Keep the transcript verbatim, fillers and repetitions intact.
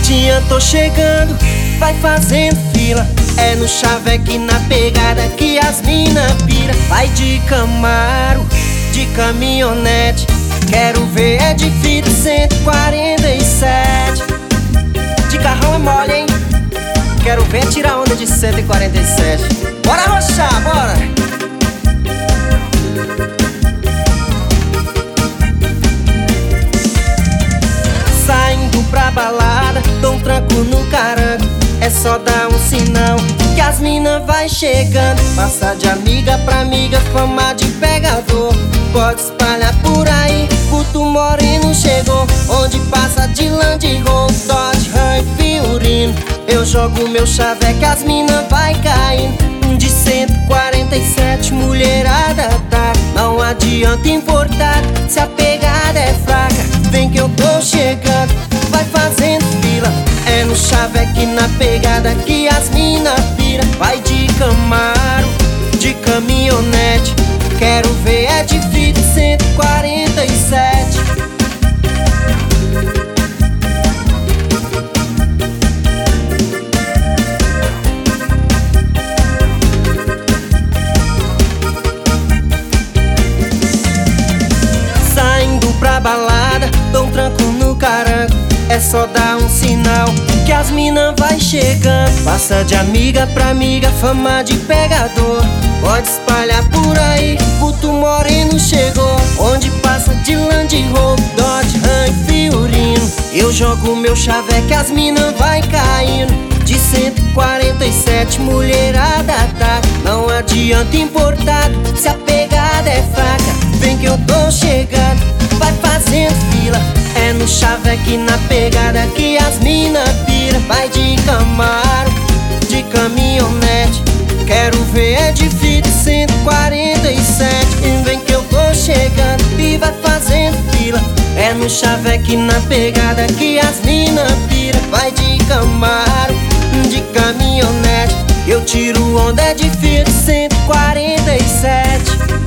adianta, tô chegando, vai fazendo fila. É no chaveque na pegada que as mina pira. Vai de Camaro, de caminhonete, quero ver é de fita cento e quarenta e sete. De carrão é mole, hein? Quero ver tirar onda de cento e quarenta e sete. Bora roxar, bora! Saindo pra balada, dou um tranco no carango. É só dar um sinal que as mina vai chegando. Passa de amiga pra amiga, fama de pegador. Pode espalhar por aí, Puto Moreno chegou. Onde passa de Land Rover, Dodge Ram e Fiorino. Eu jogo meu chaveque, as mina vai caindo. De cento e quarenta e sete, mulherada tá. Não adianta importar, se a pegada é fraca. Vem que eu tô chegando, vai fazendo fila. É no chaveque na pegada que as mina pira. Vai de Camaro, de caminhonete, quero ver é de fita cento e quarenta e sete. Saindo pra balada, dou um tranco no carango. É só dar um sinal que as mina vai chegando. Passa de amiga pra amiga, fama de pegador. Pode espalhar por aí, Puto Moreno chegou. Onde passa de Land Rover, Dodge Ram e Fiorino. Eu jogo meu chaveque, as mina vai caindo. De cento e quarenta e sete, mulherada tá. Não adianta importar, se a pegada é fraca. Vem que eu tô chegando, vai fazendo fila. É no chaveque na pegada que as mina pira. Vai de Camaro, de caminhonete, quero ver é de fita cento e quarenta e sete. E vem que eu tô chegando e vai fazendo fila. É no chaveque na pegada que as mina pira. Vai de Camaro, de caminhonete, eu tiro onda de fita cento e quarenta e sete.